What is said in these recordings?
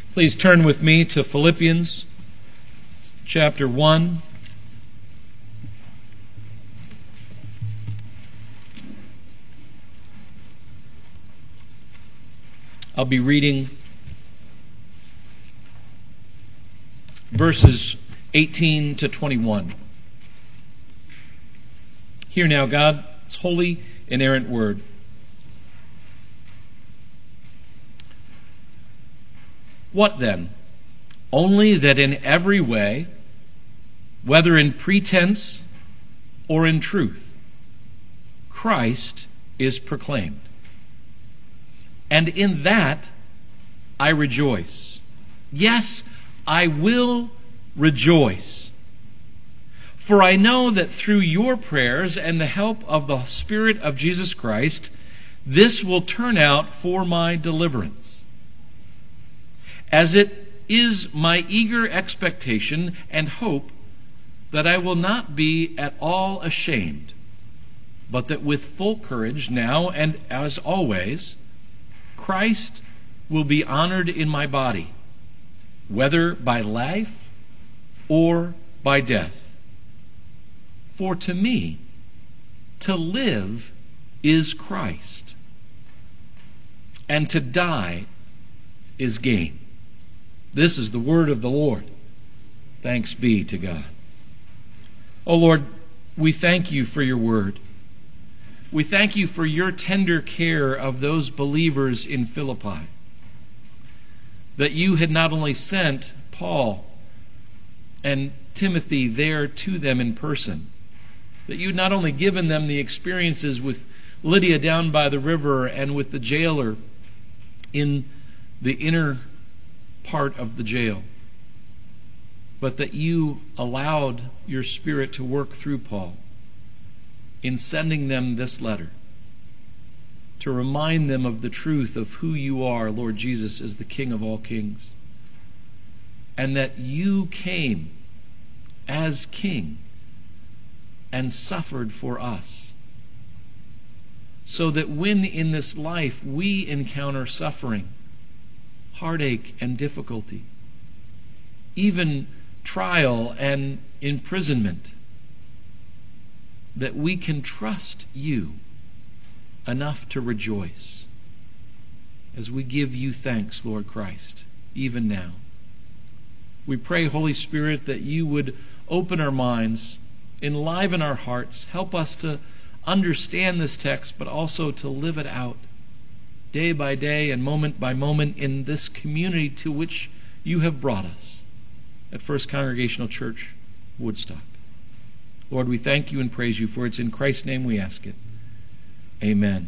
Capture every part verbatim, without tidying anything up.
Please turn with me to Philippians chapter one. I'll be reading verses eighteen to twenty-one. Hear now God's holy, inerrant word. What then? Only that in every way, whether in pretense or in truth, Christ is proclaimed. And in that I rejoice. Yes, I will rejoice. For I know that through your prayers and the help of the Spirit of Jesus Christ, this will turn out for my deliverance. As it is my eager expectation and hope that I will not be at all ashamed, but that with full courage now and as always, Christ will be honored in my body, whether by life or by death. For to me, to live is Christ, and to die is gain. This is the word of the Lord. Thanks be to God. O Lord, we thank you for your word. We thank you for your tender care of those believers in Philippi. That you had not only sent Paul and Timothy there to them in person, that you had not only given them the experiences with Lydia down by the river and with the jailer in the inner part of the jail, but that you allowed your Spirit to work through Paul in sending them this letter to remind them of the truth of who you are, Lord Jesus, as the King of all kings, and that you came as King and suffered for us, so that when in this life we encounter suffering, heartache and difficulty, even trial and imprisonment, that we can trust you enough to rejoice as we give you thanks, Lord Christ, even now. We pray, Holy Spirit, that you would open our minds, enliven our hearts, help us to understand this text, but also to live it out day by day and moment by moment in this community to which you have brought us at First Congregational Church, Woodstock. Lord, we thank you and praise you, for it's in Christ's name we ask it. Amen.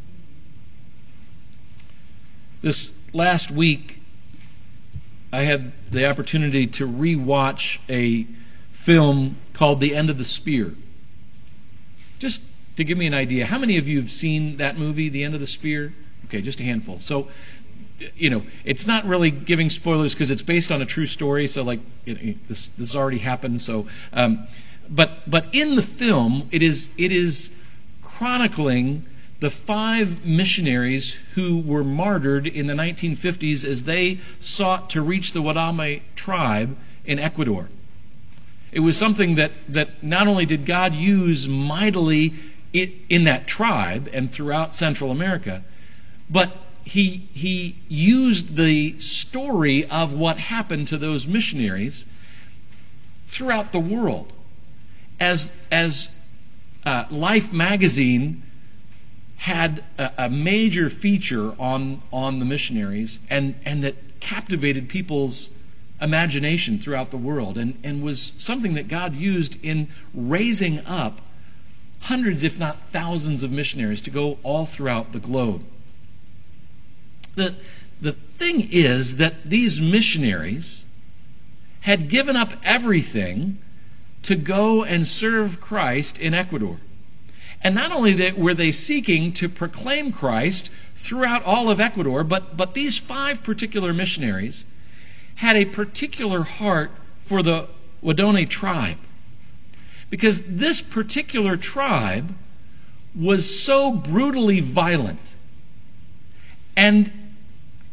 This last week, I had the opportunity to re-watch a film called The End of the Spear. Just to give me an idea, how many of you have seen that movie, The End of the Spear? Okay, just a handful. So, you know, it's not really giving spoilers because it's based on a true story. So, like, you know, this this already happened. So, um, but but in the film, it is it is chronicling the five missionaries who were martyred in the nineteen fifties as they sought to reach the Wadame tribe in Ecuador. It was something that that not only did God use mightily in, in that tribe and throughout Central America, but he he used the story of what happened to those missionaries throughout the world. As as uh, Life magazine had a, a major feature on on the missionaries, and and that captivated people's imagination throughout the world, and and was something that God used in raising up hundreds, if not thousands, of missionaries to go all throughout the globe. The, the thing is that these missionaries had given up everything to go and serve Christ in Ecuador. And not only that were they seeking to proclaim Christ throughout all of Ecuador, but, but these five particular missionaries had a particular heart for the Wadone tribe. Because this particular tribe was so brutally violent and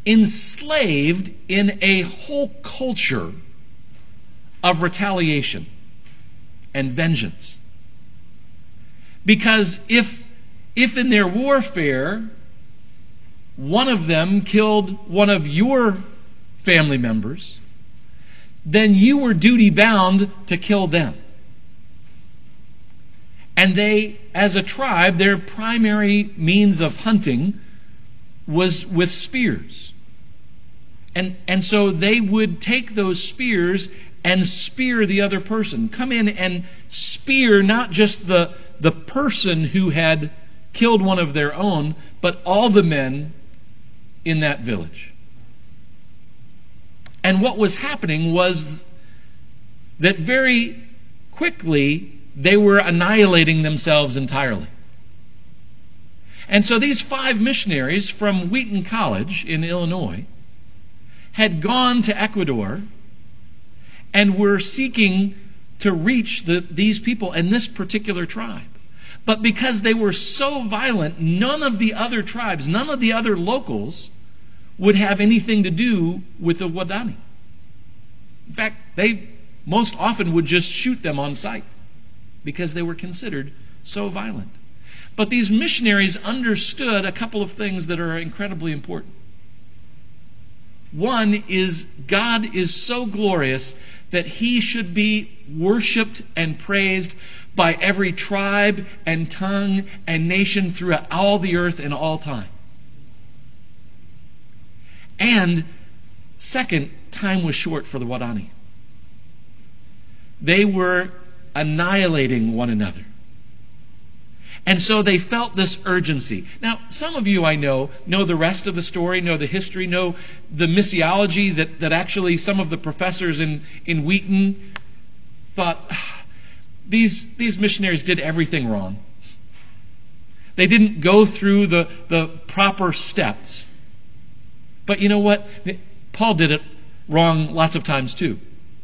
enslaved in a whole culture of retaliation and vengeance. Because if, if in their warfare, one of them killed one of your family members, then you were duty bound to kill them. And they, as a tribe, their primary means of hunting was with spears. And, and so they would take those spears and spear the other person. Come in and spear not just the, the person who had killed one of their own, but all the men in that village. And what was happening was that very quickly they were annihilating themselves entirely. And so these five missionaries from Wheaton College in Illinois had gone to Ecuador and were seeking to reach the, these people and this particular tribe. But because they were so violent, none of the other tribes, none of the other locals would have anything to do with the Waodani. In fact, they most often would just shoot them on sight because they were considered so violent. But these missionaries understood a couple of things that are incredibly important. One is God is so glorious that He should be worshipped and praised by every tribe and tongue and nation throughout all the earth in all time. And second, time was short for the Waodani. They were annihilating one another. And so they felt this urgency. Now, some of you I know, know the rest of the story, know the history, know the missiology that, that actually some of the professors in, in Wheaton thought, ah, these, these missionaries did everything wrong. They didn't go through the, the proper steps. But you know what? Paul did it wrong lots of times too.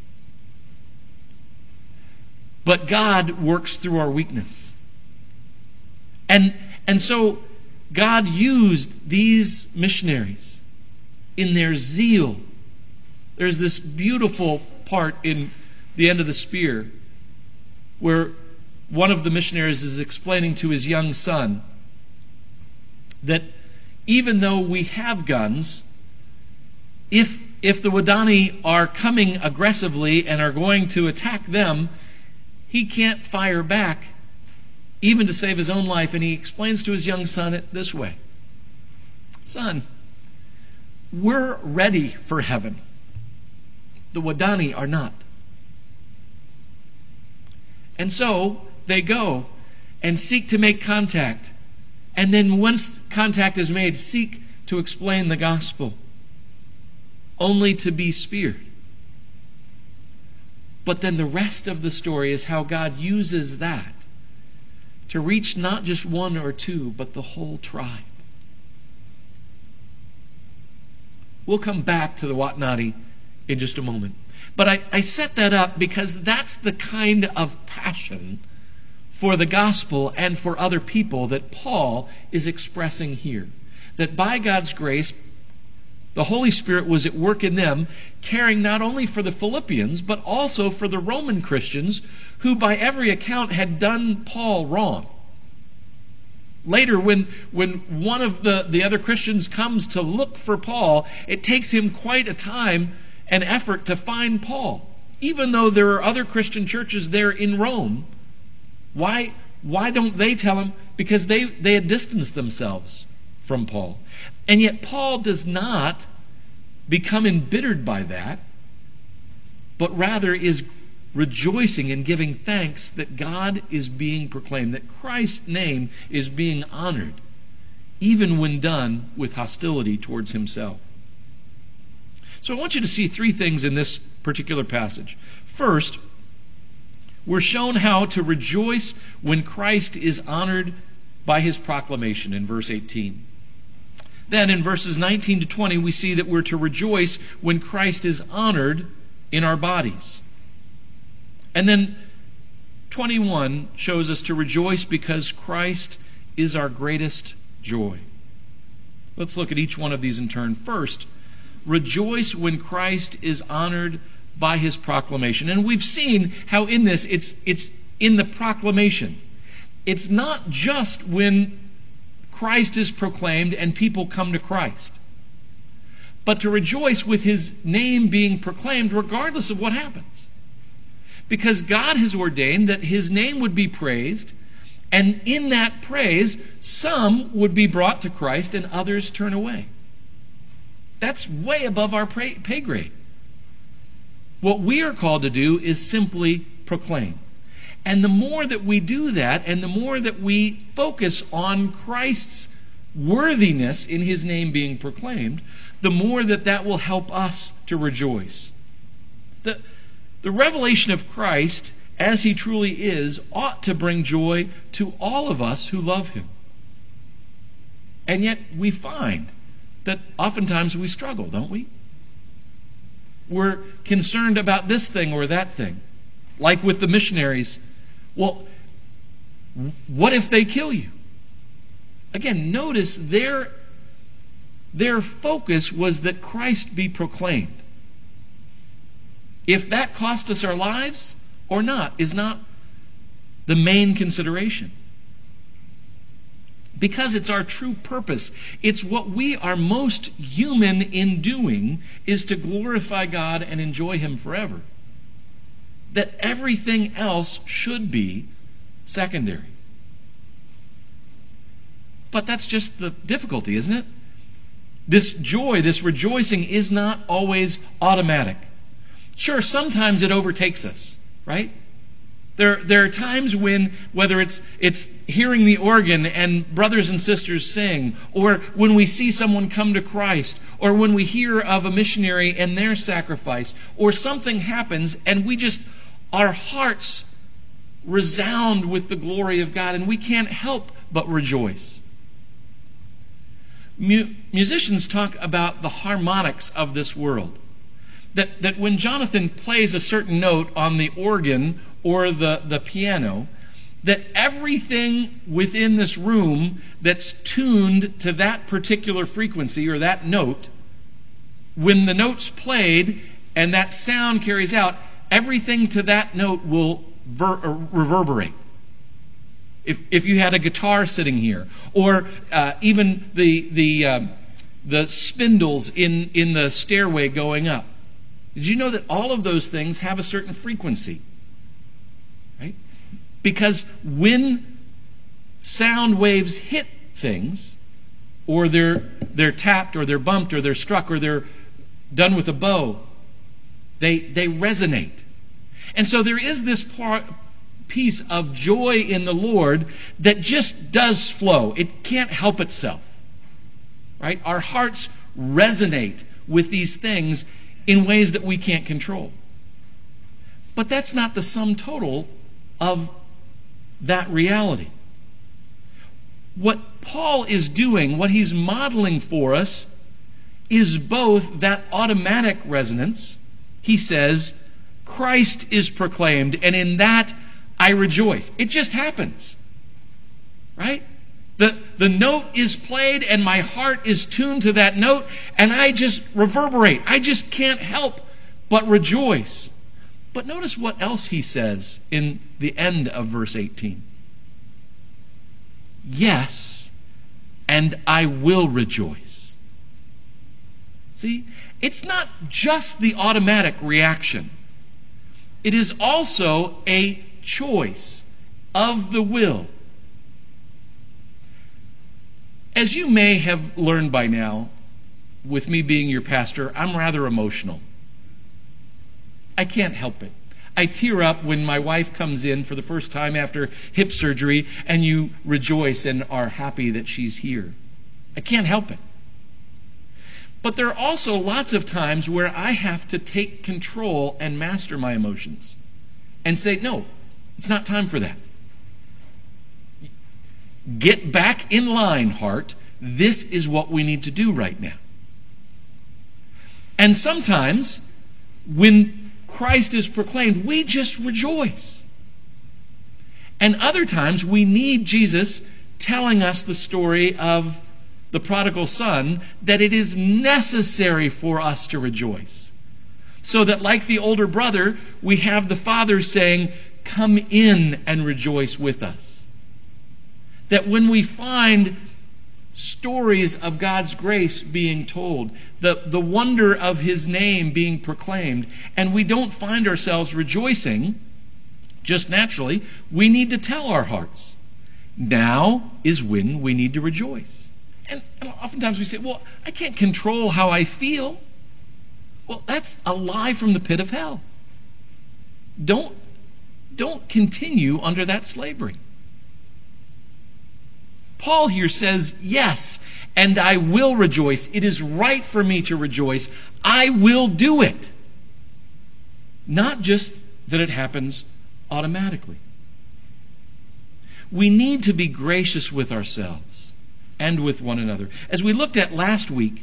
But God works through our weakness. And, and so God used these missionaries in their zeal. There's this beautiful part in the end of the spear where one of the missionaries is explaining to his young son that even though we have guns, if, if the Waodani are coming aggressively and are going to attack them, he can't fire back even to save his own life. And he explains to his young son it this way. Son, we're ready for heaven. The Waodani are not. And so they go and seek to make contact. And then once contact is made, seek to explain the gospel, only to be speared. But then the rest of the story is how God uses that to reach not just one or two, but the whole tribe. We'll come back to the Waodani in just a moment. But I, I set that up because that's the kind of passion for the gospel and for other people that Paul is expressing here. That by God's grace, the Holy Spirit was at work in them, caring not only for the Philippians, but also for the Roman Christians, who by every account had done Paul wrong. Later, when, when one of the, the other Christians comes to look for Paul, it takes him quite a time and effort to find Paul. Even though there are other Christian churches there in Rome, why, why don't they tell him? Because they, they had distanced themselves from Paul. And yet Paul does not become embittered by that, but rather is rejoicing and giving thanks that God is being proclaimed, that Christ's name is being honored, even when done with hostility towards himself. So I want you to see three things in this particular passage. First, we're shown how to rejoice when Christ is honored by his proclamation in verse eighteen. Then in verses nineteen to twenty, we see that we're to rejoice when Christ is honored in our bodies. And then twenty-one shows us to rejoice because Christ is our greatest joy. Let's look at each one of these in turn. First, rejoice when Christ is honored by his proclamation. And we've seen how in this, it's, it's in the proclamation. It's not just when Christ is proclaimed and people come to Christ, but to rejoice with his name being proclaimed regardless of what happens. Because God has ordained that his name would be praised, and in that praise, some would be brought to Christ and others turn away. That's way above our pay grade. What we are called to do is simply proclaim. And the more that we do that, and the more that we focus on Christ's worthiness in his name being proclaimed, the more that that will help us to rejoice. The, the revelation of Christ, as he truly is, ought to bring joy to all of us who love him. And yet we find that oftentimes we struggle, don't we? We're concerned about this thing or that thing. Like with the missionaries. Well, what if they kill you? Again, notice their, their focus was that Christ be proclaimed. If that cost us our lives or not is not the main consideration. Because it's our true purpose. It's what we are most human in doing, is to glorify God and enjoy him forever. That everything else should be secondary. But that's just the difficulty, isn't it? This joy, this rejoicing is not always automatic. Sure, sometimes it overtakes us, right? There, there are times when, whether it's it's hearing the organ and brothers and sisters sing, or when we see someone come to Christ, or when we hear of a missionary and their sacrifice, or something happens and we just, our hearts resound with the glory of God and we can't help but rejoice. Mu- musicians talk about the harmonics of this world. That, that when Jonathan plays a certain note on the organ or the, the piano, that everything within this room that's tuned to that particular frequency or that note, when the note's played and that sound carries out, everything to that note will ver- reverberate. If, if you had a guitar sitting here, or uh, even the the uh, the spindles in, in the stairway going up, did you know that all of those things have a certain frequency? Right? Because when sound waves hit things, or they're they're tapped, or they're bumped, or they're struck, or they're done with a bow, they they resonate. And so there is this part, piece of joy in the Lord that just does flow. It can't help itself. Right? Our hearts resonate with these things in ways that we can't control. But that's not the sum total of that reality. What Paul is doing, what he's modeling for us, is both that automatic resonance. He says, Christ is proclaimed, and in that I rejoice. It just happens. Right? The, the note is played and my heart is tuned to that note and I just reverberate. I just can't help but rejoice. But notice what else he says in the end of verse eighteen. Yes, and I will rejoice. See, it's not just the automatic reaction. It is also a choice of the will. As you may have learned by now, with me being your pastor, I'm rather emotional. I can't help it. I tear up when my wife comes in for the first time after hip surgery and you rejoice and are happy that she's here. I can't help it. But there are also lots of times where I have to take control and master my emotions and say, no, it's not time for that. Get back in line, heart. This is what we need to do right now. And sometimes, when Christ is proclaimed, we just rejoice. And other times, we need Jesus telling us the story of the the prodigal son, that it is necessary for us to rejoice. So that like the older brother, we have the father saying, come in and rejoice with us. That when we find stories of God's grace being told, the, the wonder of His name being proclaimed, and we don't find ourselves rejoicing just naturally, we need to tell our hearts, now is when we need to rejoice. And, and oftentimes we say, well, I can't control how I feel. Well, that's a lie from the pit of hell. Don't, don't continue under that slavery. Paul here says, yes, and I will rejoice. It is right for me to rejoice. I will do it. Not just that it happens automatically. We need to be gracious with ourselves and with one another. As we looked at last week,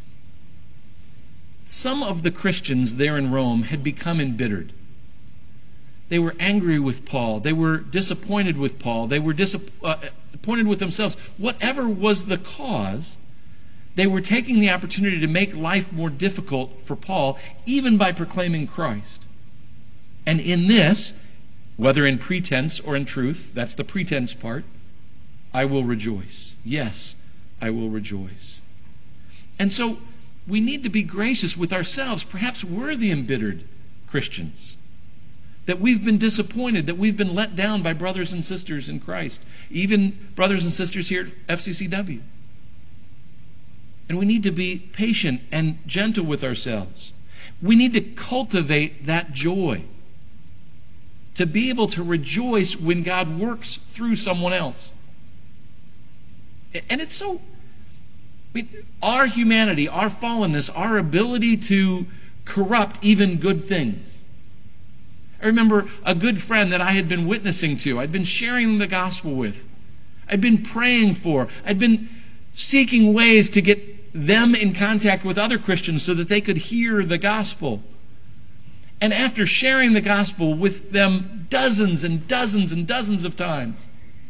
some of the Christians there in Rome had become embittered. They were angry with Paul. They were disappointed with Paul. They were disappointed with themselves. Whatever was the cause, they were taking the opportunity to make life more difficult for Paul, even by proclaiming Christ. And in this, whether in pretense or in truth, that's the pretense part, I will rejoice. Yes, I will rejoice. And so we need to be gracious with ourselves. Perhaps we're the embittered Christians. That we've been disappointed, that we've been let down by brothers and sisters in Christ, even brothers and sisters here at F C C W. And we need to be patient and gentle with ourselves. We need to cultivate that joy, to be able to rejoice when God works through someone else. And it's so, I mean, our humanity, our fallenness, our ability to corrupt even good things. I remember a good friend that I had been witnessing to. I'd been sharing the gospel with. I'd been praying for. I'd been seeking ways to get them in contact with other Christians so that they could hear the gospel. And after sharing the gospel with them dozens and dozens and dozens of times,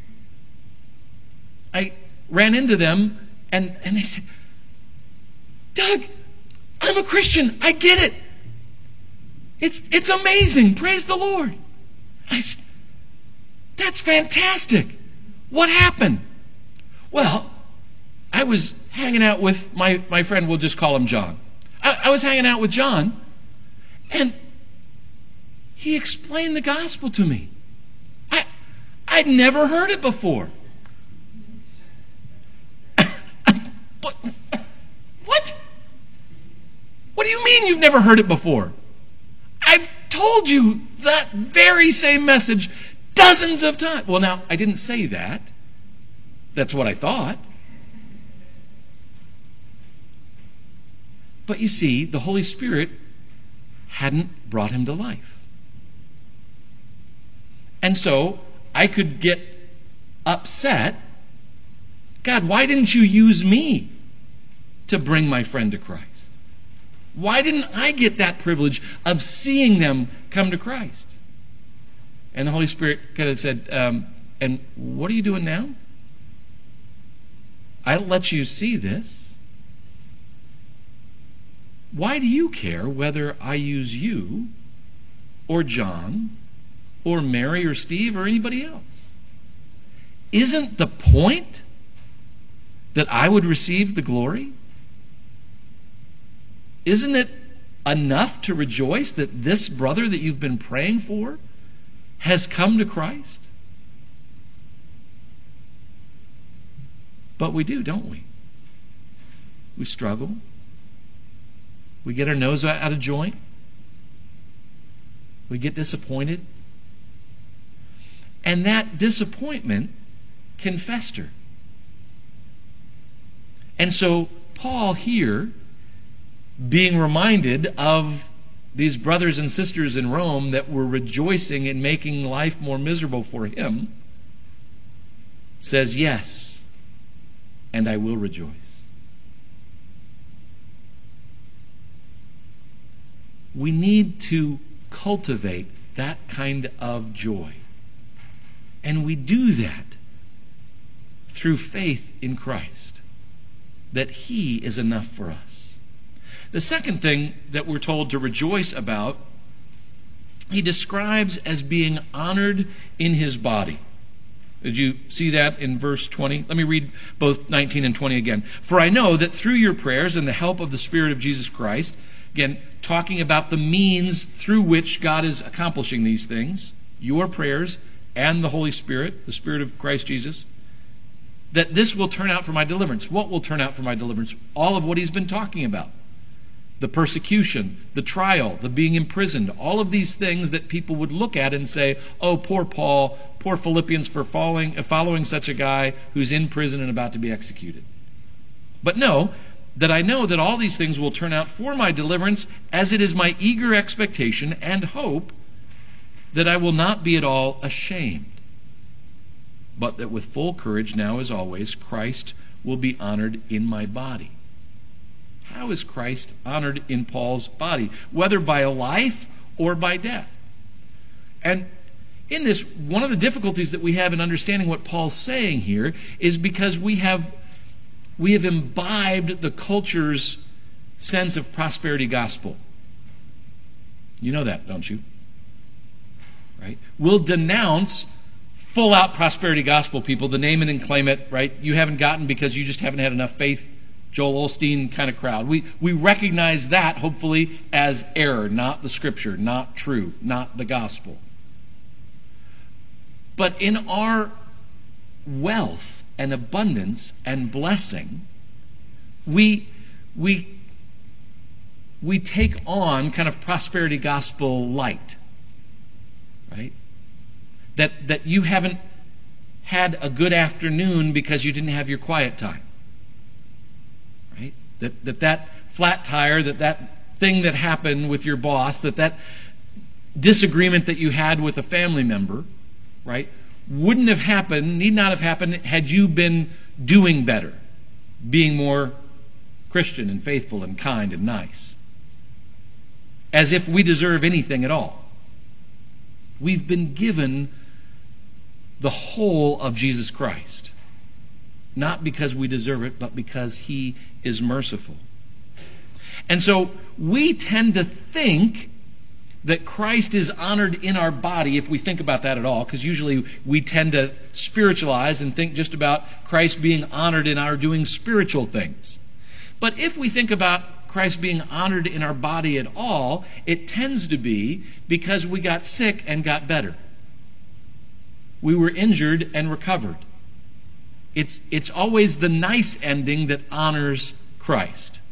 I ran into them and, and they said, Doug, I'm a Christian. I get it. It's it's amazing. Praise the Lord. I said, that's fantastic. What happened? Well, I was hanging out with my, my friend, we'll just call him John. I, I was hanging out with John, and he explained the gospel to me. I, I'd never heard it before. What? What? What do you mean you've never heard it before? I've told you that very same message dozens of times. Well, now, I didn't say that. That's what I thought. But you see, the Holy Spirit hadn't brought him to life. And so, I could get upset. God, why didn't you use me to bring my friend to Christ? Why didn't I get that privilege of seeing them come to Christ? And the Holy Spirit kind of said, um, and what are you doing now? I'll let you see this. Why do you care whether I use you or John or Mary or Steve or anybody else? Isn't the point that I would receive the glory? Isn't it enough to rejoice that this brother that you've been praying for has come to Christ? But we do, don't we? We struggle. We get our nose out of joint. We get disappointed. And that disappointment can fester. And so Paul here, being reminded of these brothers and sisters in Rome that were rejoicing in making life more miserable for him, says, yes, and I will rejoice. We need to cultivate that kind of joy. And we do that through faith in Christ. that He is enough for us. The second thing that we're told to rejoice about, He describes as being honored in His body. Did you see that in verse twenty? Let me read both nineteen and twenty again. For I know that through your prayers and the help of the Spirit of Jesus Christ, again, talking about the means through which God is accomplishing these things, your prayers and the Holy Spirit, the Spirit of Christ Jesus, that this will turn out for my deliverance. What will turn out for my deliverance? All of what he's been talking about. The persecution, the trial, the being imprisoned, all of these things that people would look at and say, oh, poor Paul, poor Philippians for following, following such a guy who's in prison and about to be executed. But no, that I know that all these things will turn out for my deliverance, as it is my eager expectation and hope that I will not be at all ashamed, but that with full courage, now as always, Christ will be honored in my body. How is Christ honored in Paul's body? Whether by life or by death. And in this, one of the difficulties that we have in understanding what Paul's saying here is because we have we have imbibed the culture's sense of prosperity gospel. You know that, don't you? Right? We'll denounce full-out prosperity gospel people, the name it and claim it, right? You haven't gotten because you just haven't had enough faith, Joel Osteen kind of crowd. We we recognize that, hopefully, as error, not the Scripture, not true, not the gospel. But in our wealth and abundance and blessing, we we we take on kind of prosperity gospel light, right? That that you haven't had a good afternoon because you didn't have your quiet time. Right? That that that flat tire, that that thing that happened with your boss, that that disagreement that you had with a family member, right, wouldn't have happened, need not have happened had you been doing better, being more Christian and faithful and kind and nice. As if we deserve anything at all. We've been given the whole of Jesus Christ. Not because we deserve it, but because He is merciful. And so we tend to think that Christ is honored in our body, if we think about that at all, because usually we tend to spiritualize and think just about Christ being honored in our doing spiritual things. But if we think about Christ being honored in our body at all, it tends to be because we got sick and got better. We were injured and recovered. It's, it's always the nice ending that honors Christ.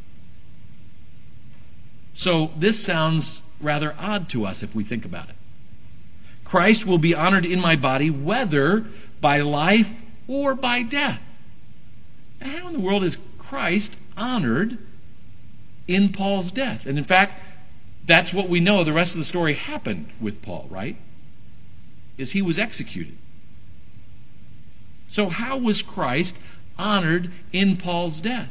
So this sounds rather odd to us if we think about it. Christ will be honored in my body whether by life or by death. Now, how in the world is Christ honored in Paul's death? And in fact, that's what we know the rest of the story happened with Paul, right? Is he was executed. So how was Christ honored in Paul's death?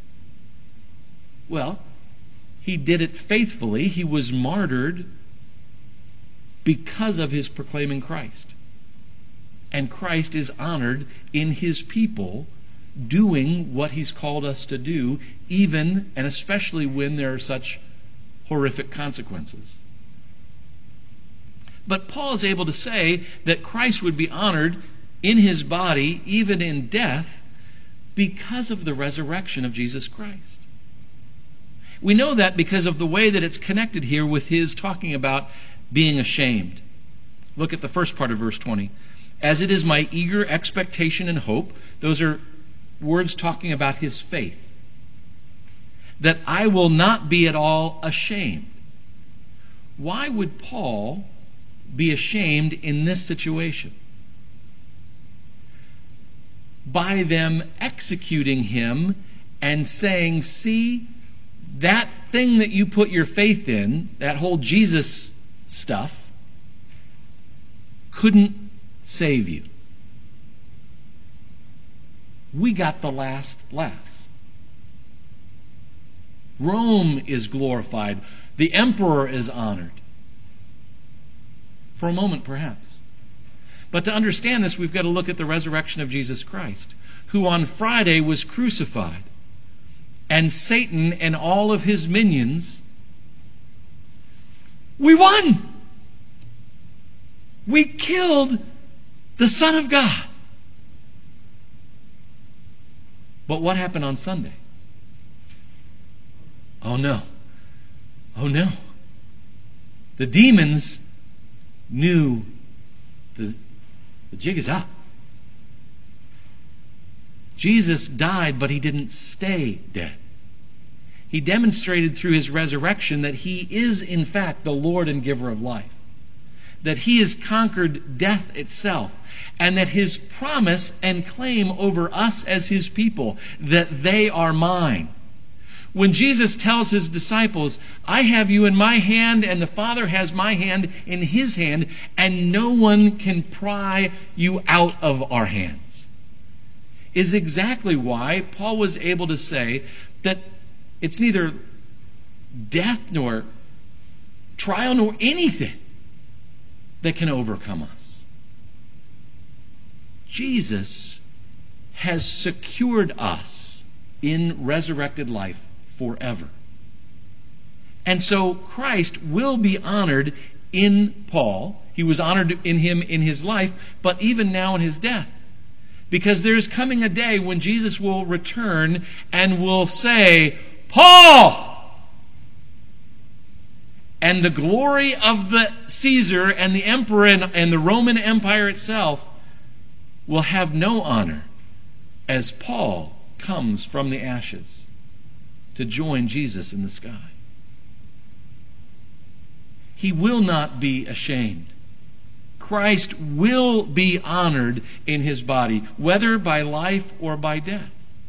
Well, he did it faithfully. He was martyred because of his proclaiming Christ. And Christ is honored in His people doing what He's called us to do, even and especially when there are such horrific consequences. But Paul is able to say that Christ would be honored in His body, even in death, because of the resurrection of Jesus Christ. We know that because of the way that it's connected here with his talking about being ashamed. Look at the first part of verse twenty. As it is my eager expectation and hope, those are words talking about his faith, that I will not be at all ashamed. Why would Paul be ashamed in this situation? By them executing him and saying, see, that thing that you put your faith in, that whole Jesus stuff, couldn't save you. We got the last laugh. Rome is glorified. The emperor is honored. For a moment, perhaps. But to understand this, we've got to look at the resurrection of Jesus Christ, who on Friday was crucified, and Satan and all of his minions, we won. We killed the Son of God. But what happened on Sunday? Oh no. Oh no. The demons knew the, the jig is up. Jesus died, but he didn't stay dead. He demonstrated through his resurrection that he is, in fact, the Lord and giver of life. That he has conquered death itself. And that his promise and claim over us as his people, that they are mine. When Jesus tells his disciples, I have you in my hand, and the Father has my hand in his hand, and no one can pry you out of our hands, is exactly why Paul was able to say that it's neither death nor trial nor anything that can overcome us. Jesus has secured us in resurrected life forever. And so Christ will be honored in Paul. He was honored in him in his life, but even now in his death. Because there is coming a day when Jesus will return and will say, Paul! And the glory of the Caesar and the emperor and the Roman Empire itself will have no honor as Paul comes from the ashes to join Jesus in the sky. He will not be ashamed. Christ will be honored in his body, whether by life or by death.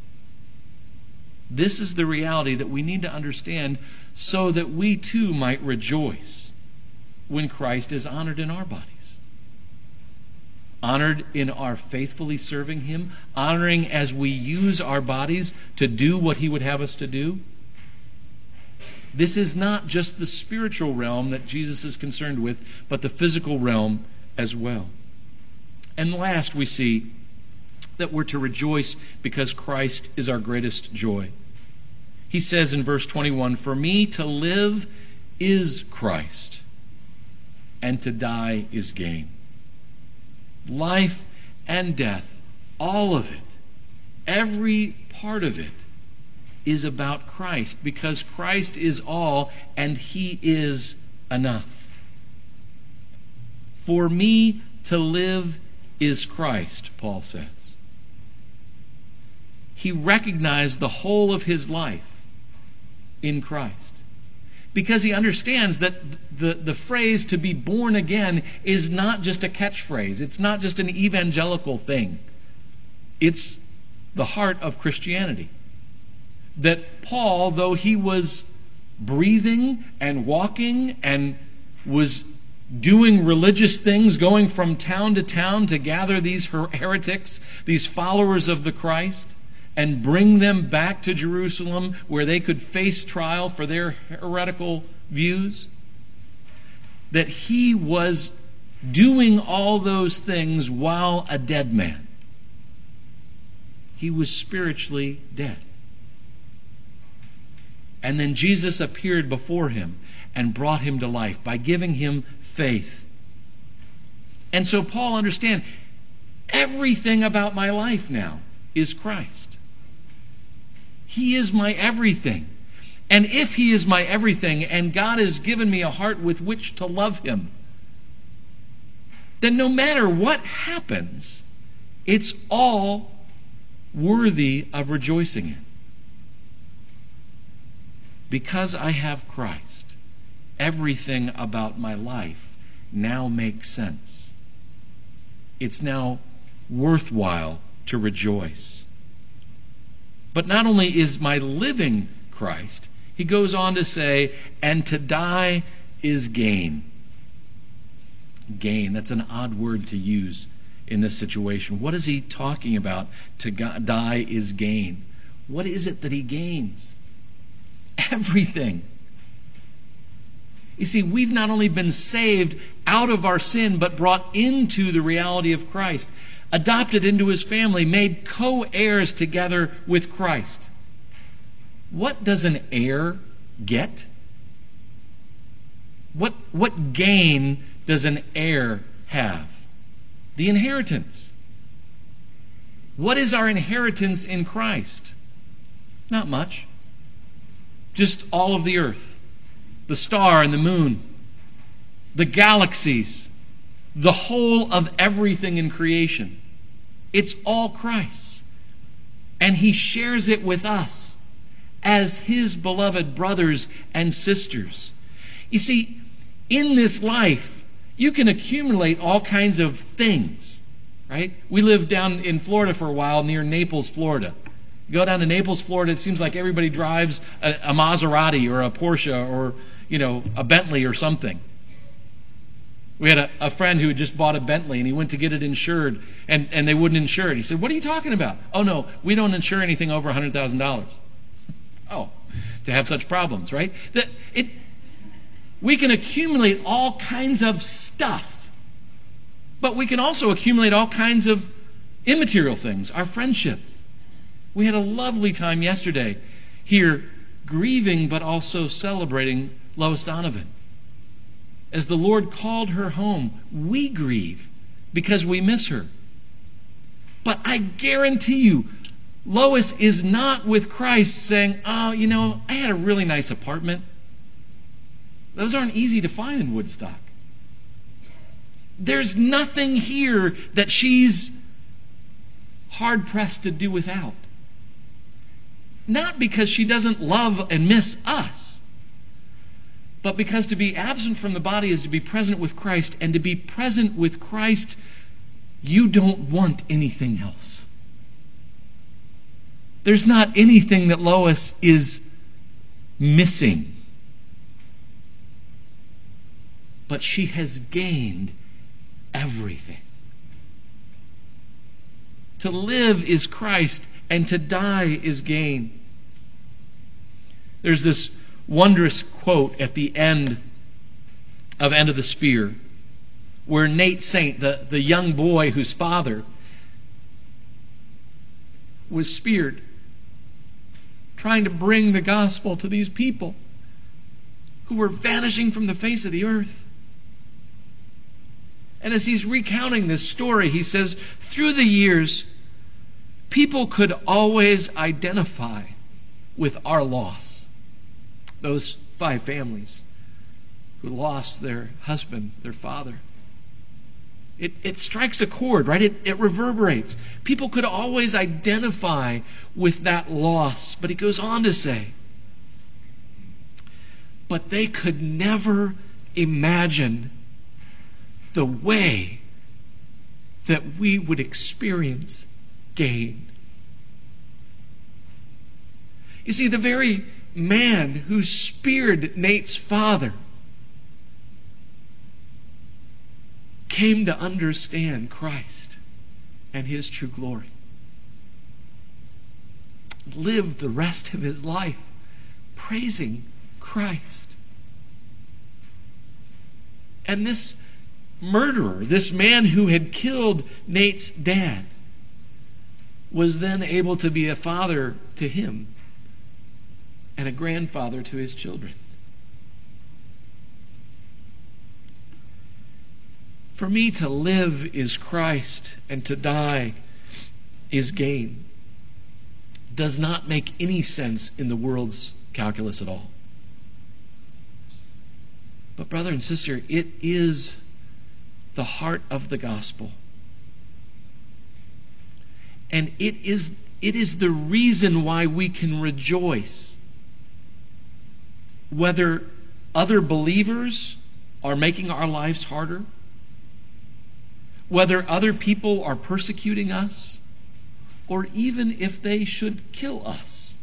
This is the reality that we need to understand so that we too might rejoice when Christ is honored in our bodies. Honored in our faithfully serving him, honoring as we use our bodies to do what he would have us to do. This is not just the spiritual realm that Jesus is concerned with, but the physical realm as well. And last, we see that we're to rejoice because Christ is our greatest joy. He says in verse twenty-one, For me to live is Christ, and to die is gain. Life and death, all of it, every part of it, is about Christ, because Christ is all and he is enough. For me to live is Christ, Paul says. He recognized the whole of his life in Christ, because he understands that the, the phrase to be born again is not just a catchphrase. It's not just an evangelical thing. It's the heart of Christianity. That Paul, though he was breathing and walking and was doing religious things, going from town to town to gather these her- heretics, these followers of the Christ, and bring them back to Jerusalem where they could face trial for their heretical views, that he was doing all those things while a dead man. He was spiritually dead. And then Jesus appeared before him and brought him to life by giving him faith. And so Paul understands, everything about my life now is Christ. He is my everything. And if he is my everything, and God has given me a heart with which to love him, then no matter what happens, it's all worthy of rejoicing in. Because I have Christ, everything about my life now makes sense. It's now worthwhile to rejoice. But not only is my living Christ, he goes on to say, and to die is gain. Gain, that's an odd word to use in this situation. What is he talking about? To die is gain. What is it that he gains? Everything. You see, we've not only been saved out of our sin, but brought into the reality of Christ, adopted into his family, made co-heirs together with Christ. what does an heir get? What, what gain does an heir have? The inheritance. What is our inheritance in Christ? Not much. Just all of the earth, the star and the moon, the galaxies, the whole of everything in creation. It's all Christ's. And He shares it with us as His beloved brothers and sisters. You see, in this life, you can accumulate all kinds of things, right? We lived down in Florida for a while, near Naples, Florida. You go down to Naples, Florida, it seems like everybody drives a, a Maserati or a Porsche or, you know, a Bentley or something. We had a, a friend who had just bought a Bentley, and he went to get it insured, and, and they wouldn't insure it. He said, "What are you talking about?" "Oh, no, we don't insure anything over one hundred thousand dollars. Oh, to have such problems, right? That it, we can accumulate all kinds of stuff, but we can also accumulate all kinds of immaterial things, our friendships. We had a lovely time yesterday here, grieving but also celebrating Lois Donovan. As the Lord called her home, we grieve because we miss her. But I guarantee you, Lois is not with Christ saying, "Oh, you know, I had a really nice apartment." Those aren't easy to find in Woodstock. There's nothing here that she's hard-pressed to do without. Not because she doesn't love and miss us, but because to be absent from the body is to be present with Christ, and to be present with Christ, you don't want anything else. There's not anything that Lois is missing. But she has gained everything. To live is Christ, and to die is gain. There's this wondrous quote at the end of End of the Spear, where Nate Saint, the, the young boy whose father was speared, trying to bring the gospel to these people who were vanishing from the face of the earth. And as he's recounting this story, he says, through the years, people could always identify with our loss. Those five families who lost their husband, their father. It, it strikes a chord, right? It, it reverberates. People could always identify with that loss. But he goes on to say, but they could never imagine the way that we would experience gain. You see, the very man who speared Nate's father came to understand Christ and His true glory. Lived the rest of his life praising Christ. And this murderer, this man who had killed Nate's dad, was then able to be a father to him and a grandfather to his children. For me, to live is Christ, and to die is gain. Does not make any sense in the world's calculus at all. But brother and sister, it is the heart of the gospel. And it is, it is the reason why we can rejoice. Whether other believers are making our lives harder, whether other people are persecuting us, or even if they should kill us,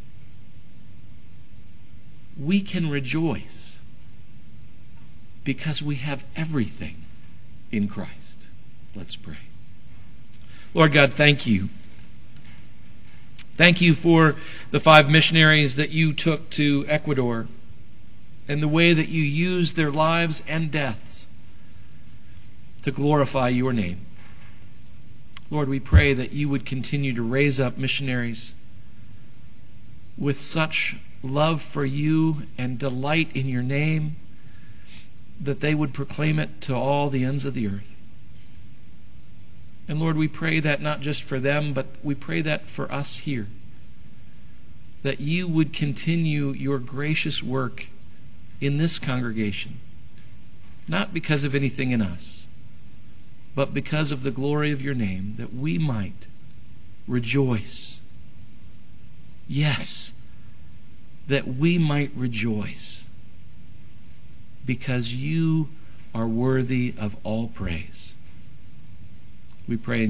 we can rejoice because we have everything in Christ. Let's pray. Lord God, thank you. Thank you for the five missionaries that you took to Ecuador and the way that you used their lives and deaths to glorify your name. Lord, we pray that you would continue to raise up missionaries with such love for you and delight in your name, that they would proclaim it to all the ends of the earth. And Lord, we pray that not just for them, but we pray that for us here, that you would continue your gracious work in this congregation, not because of anything in us, but because of the glory of your name, that we might rejoice. Yes, that we might rejoice, because you are worthy of all praise. We pray in